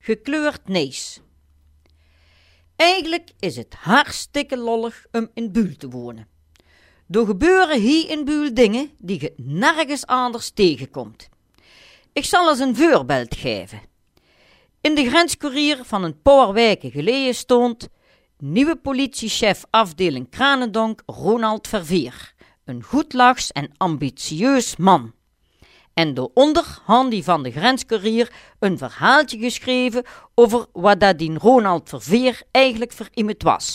gekleurd nees. Eigenlijk is het hartstikke lollig om in Buul te wonen. Er gebeuren hier in Buul dingen die je nergens anders tegenkomt. Ik zal eens een voorbeeld geven. In de grenscourier van een paar weken geleden stond nieuwe politiechef afdeling Kranendonk Ronald Verveer, een goedlachs en ambitieus man. En daaronder had die van de grenscourier een verhaaltje geschreven over wat dat die Ronald Verveer eigenlijk voor iemand was.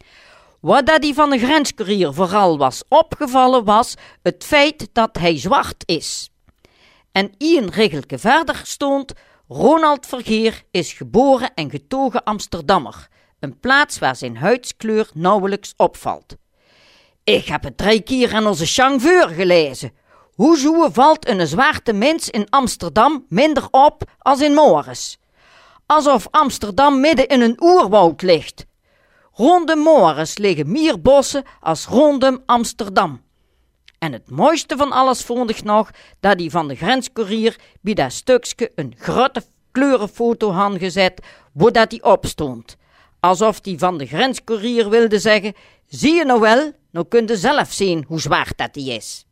Wat dat die van de grenscourier vooral was opgevallen was het feit dat hij zwart is. En een regeltje verder stond: Ronald Verveer is geboren en getogen Amsterdammer, een plaats waar zijn huidskleur nauwelijks opvalt. Ik heb het 3 keer aan onze chauffeur gelezen. Hoezo valt een zwarte mens in Amsterdam minder op als in Mores? Alsof Amsterdam midden in een oerwoud ligt. Rondom Mores liggen meer bossen als rondom Amsterdam. En het mooiste van alles vond ik nog dat die van de grenscourier bij dat stukje een grote kleurenfoto had gezet, waar dat die op stond. Alsof die van de grenscourier wilde zeggen: zie je nou wel, nou kun je zelf zien hoe zwart dat die is.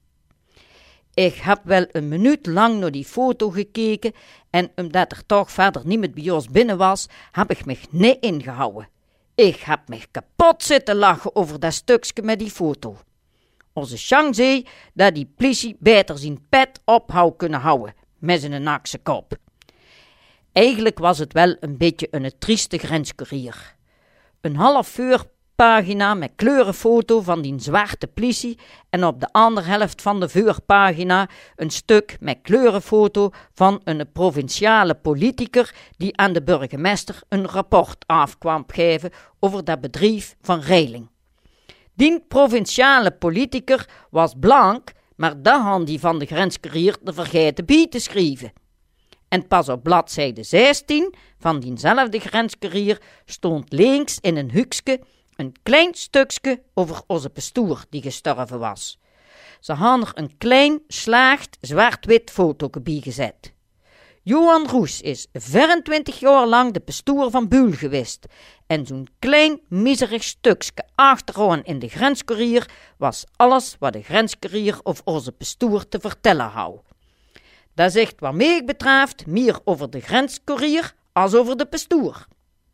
Ik heb wel een minuut lang naar die foto gekeken en omdat er toch verder niemand bij ons binnen was, heb ik me niet ingehouden. Ik heb me kapot zitten lachen over dat stukje met die foto. Onze Chang zei dat die politie beter zijn pet op zou kunnen houden met zijn nakse kop. Eigenlijk was het wel een beetje een trieste grenscourier. Een half voorpagina met kleurenfoto van die zwarte politie en op de andere helft van de voorpagina een stuk met kleurenfoto van een provinciale politicus die aan de burgemeester een rapport afkwam geven over dat bedrijf van Reiling. Die provinciale politicus was blank, maar dat had die van de grenscourier er vergeten bij te schrijven. En pas op bladzijde 16 van diezelfde grenscourier stond links in een hoekje een klein stukje over onze pastoor die gestorven was. Ze hadden er een klein, slaagd, zwart-wit foto bij gezet. Johan Roes is 24 jaar lang de pastoor van Buul geweest en zo'n klein, miserig stukje achteraan in de grenscourier was alles wat de grenscourier of onze pastoor te vertellen hou. Dat zegt wat mij betreft meer over de grenscourier als over de pastoor.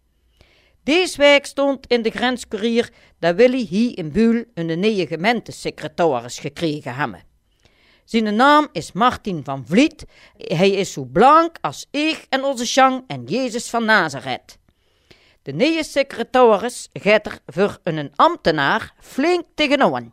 Deze week stond in de grenscourier dat Willy hier in Buul een nieuwe gemeentesecretaris gekregen hebben. Zijn naam is Martin van Vliet. Hij is zo blank als ik en onze Chang en Jezus van Nazareth. De nieuwe secretaris gaat er voor een ambtenaar flink tegenaan.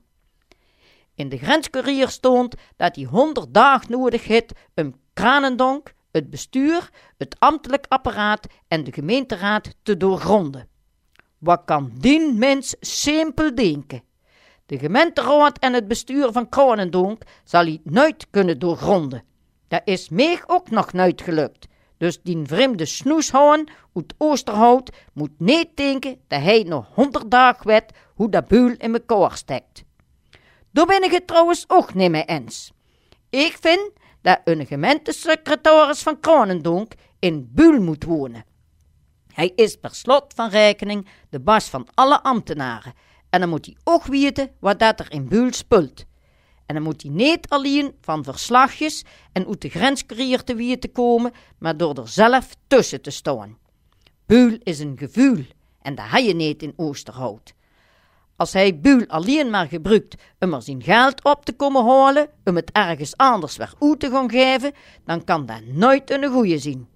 In de grenscourier stond dat hij 100 dagen nodig heeft om Kranendonk, het bestuur, het ambtelijk apparaat en de gemeenteraad te doorgronden. Wat kan die mens simpel denken? De gemeenteraad en het bestuur van Kranendonk zal hij nooit kunnen doorgronden. Dat is mij ook nog nooit gelukt. Dus die vreemde snoeshoorn uit Oosterhout moet niet denken dat hij nog 100 dagen weet hoe dat Buul in elkaar steekt. Daar ben ik het trouwens ook niet mee eens. Ik vind dat een gemeentesecretaris van Kranendonk in Buul moet wonen. Hij is per slot van rekening de baas van alle ambtenaren en dan moet hij ook weten wat dat er in Buul speelt. En dan moet hij niet alleen van verslagjes en uit de grenscourier te weten komen, maar door er zelf tussen te staan. Buul is een gevoel en dat heb je niet in Oosterhout. Als hij Buul alleen maar gebruikt om er zijn geld op te komen halen, om het ergens anders weer uit te gaan geven, dan kan dat nooit een goeie zijn.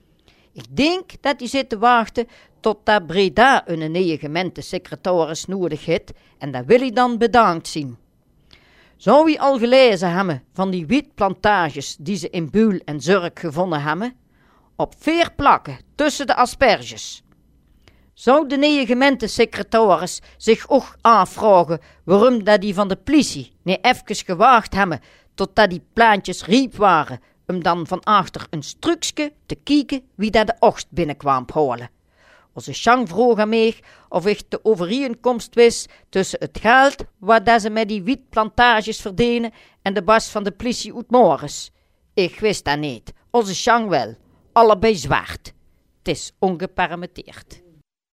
Ik denk dat hij zit te wachten tot dat Breda een nieuwe gemeentesecretaris nodig heeft en dat wil hij dan bedankt zien. Zou hij al gelezen hebben van die wietplantages die ze in Buul en Zurk gevonden hebben? Op 4 plakken tussen de asperges. Zou de nieuwe gemeentesecretaris zich ook afvragen waarom dat die van de politie niet even gewaagd hebben totdat die plaatjes riep waren, om dan van achter een struksje te kijken wie dat de oogst binnenkwam halen. Onze Chang vroeg aan mij of ik de overeenkomst wist tussen het geld wat dat ze met die wietplantages verdienen en de bas van de politie uit Mores. Ik wist dat niet, onze Chang wel, allebei zwart. is ongepermitteerd.